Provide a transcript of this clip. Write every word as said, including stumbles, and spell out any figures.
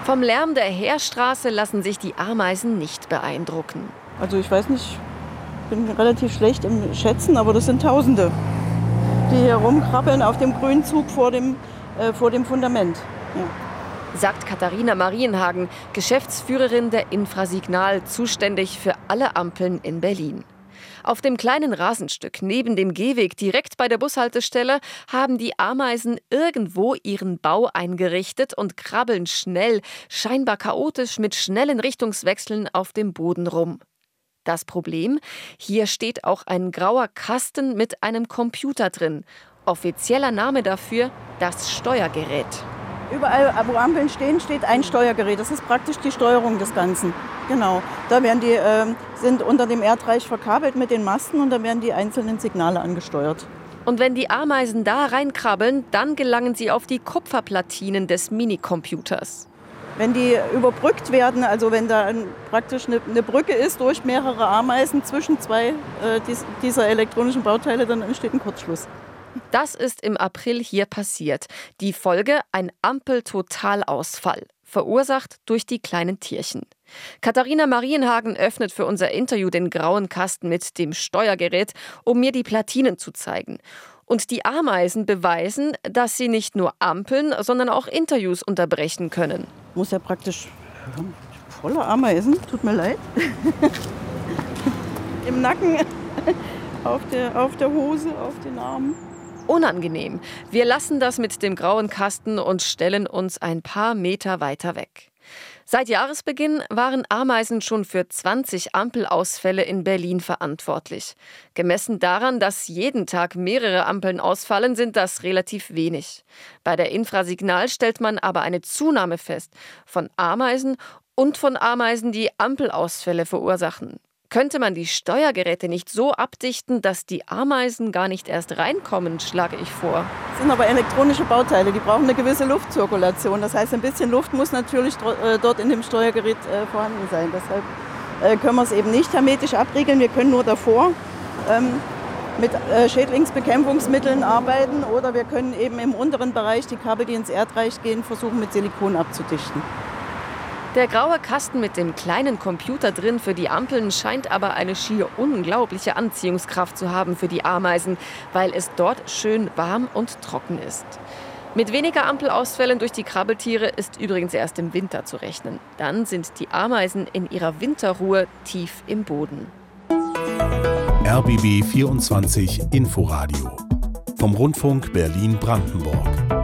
Vom Lärm der Heerstraße lassen sich die Ameisen nicht beeindrucken. Also ich weiß nicht, ich bin relativ schlecht im Schätzen, aber das sind Tausende, die hier rumkrabbeln auf dem grünen Zug vor dem, äh, vor dem Fundament. Ja. Sagt Katharina Marienhagen, Geschäftsführerin der Infrasignal, zuständig für alle Ampeln in Berlin. Auf dem kleinen Rasenstück neben dem Gehweg direkt bei der Bushaltestelle haben die Ameisen irgendwo ihren Bau eingerichtet und krabbeln schnell, scheinbar chaotisch mit schnellen Richtungswechseln auf dem Boden rum. Das Problem? Hier steht auch ein grauer Kasten mit einem Computer drin. Offizieller Name dafür: das Steuergerät. Überall, wo Ampeln stehen, steht ein Steuergerät. Das ist praktisch die Steuerung des Ganzen. Genau. Da werden die, äh, sind unter dem Erdreich verkabelt mit den Masten und da werden die einzelnen Signale angesteuert. Und wenn die Ameisen da reinkrabbeln, dann gelangen sie auf die Kupferplatinen des Minicomputers. Wenn die überbrückt werden, also wenn da ein, praktisch eine, eine Brücke ist durch mehrere Ameisen zwischen zwei äh, dies, dieser elektronischen Bauteile, dann entsteht ein Kurzschluss. Das ist im April hier passiert. Die Folge: ein Ampeltotalausfall, verursacht durch die kleinen Tierchen. Katharina Marienhagen öffnet für unser Interview den grauen Kasten mit dem Steuergerät, um mir die Platinen zu zeigen. Und die Ameisen beweisen, dass sie nicht nur Ampeln, sondern auch Interviews unterbrechen können. Muss ja praktisch voller Ameisen, tut mir leid. Im Nacken, auf der, auf der Hose, auf den Armen. Unangenehm. Wir lassen das mit dem grauen Kasten und stellen uns ein paar Meter weiter weg. Seit Jahresbeginn waren Ameisen schon für zwanzig Ampelausfälle in Berlin verantwortlich. Gemessen daran, dass jeden Tag mehrere Ampeln ausfallen, sind das relativ wenig. Bei der Infrasignal stellt man aber eine Zunahme fest von Ameisen und von Ameisen, die Ampelausfälle verursachen. Könnte man die Steuergeräte nicht so abdichten, dass die Ameisen gar nicht erst reinkommen, schlage ich vor. Das sind aber elektronische Bauteile, die brauchen eine gewisse Luftzirkulation. Das heißt, ein bisschen Luft muss natürlich dort in dem Steuergerät vorhanden sein. Deshalb können wir es eben nicht hermetisch abriegeln. Wir können nur davor ähm, mit Schädlingsbekämpfungsmitteln arbeiten oder wir können eben im unteren Bereich die Kabel, die ins Erdreich gehen, versuchen mit Silikon abzudichten. Der graue Kasten mit dem kleinen Computer drin für die Ampeln scheint aber eine schier unglaubliche Anziehungskraft zu haben für die Ameisen, weil es dort schön warm und trocken ist. Mit weniger Ampelausfällen durch die Krabbeltiere ist übrigens erst im Winter zu rechnen. Dann sind die Ameisen in ihrer Winterruhe tief im Boden. R B B vierundzwanzig Inforadio vom Rundfunk Berlin-Brandenburg.